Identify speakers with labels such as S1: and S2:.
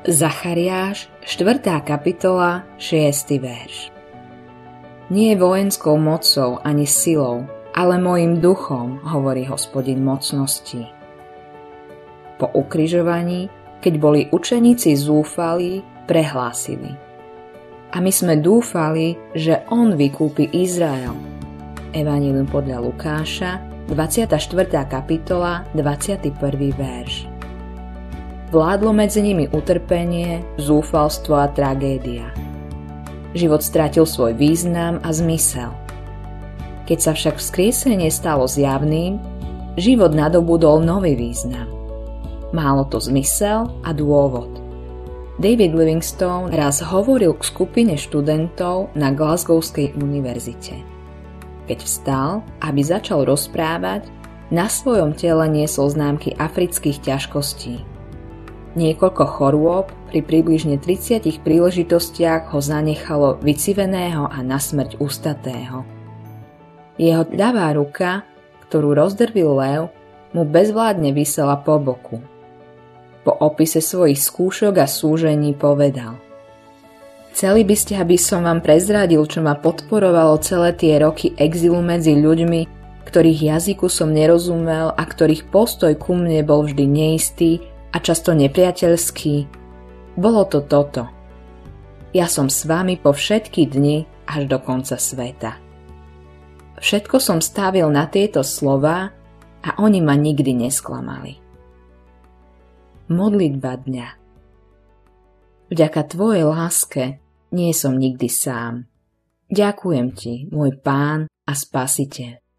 S1: Zachariáš, 4. kapitola, 6. verš. Nie vojenskou mocou ani silou, ale mojím duchom, hovorí Hospodin mocností. Po ukrižovaní, keď boli učeníci zúfali, prehlásili: A my sme dúfali, že on vykúpi Izrael. Evanjelium podľa Lukáša, 24. kapitola, 21. verš. Vládlo medzi nimi utrpenie, zúfalstvo a tragédia. Život strátil svoj význam a zmysel. Keď sa však vzkriesenie stalo zjavným, život nadobudol nový význam. Málo to zmysel a dôvod. David Livingstone raz hovoril k skupine študentov na Glasgowskej univerzite. Keď vstal, aby začal rozprávať, na svojom tele niesol známky afrických ťažkostí. Niekoľko chorôb pri približne 30 príležitostiach ho zanechalo vyciveného a nasmrť ustatého. Jeho ľavá ruka, ktorú rozdrvil lev, mu bezvládne visela po boku. Po opise svojich skúšok a súžení povedal: Chceli by ste, aby som vám prezradil, čo ma podporovalo celé tie roky exilu medzi ľuďmi, ktorých jazyku som nerozumel a ktorých postoj ku mne bol vždy neistý a často nepriateľský? Bolo to toto. Ja som s vami po všetky dni až do konca sveta. Všetko som stavil na tieto slová a oni ma nikdy nesklamali. Modlitba dňa. Vďaka tvojej láske nie som nikdy sám. Ďakujem ti, môj Pán a Spasiteľ.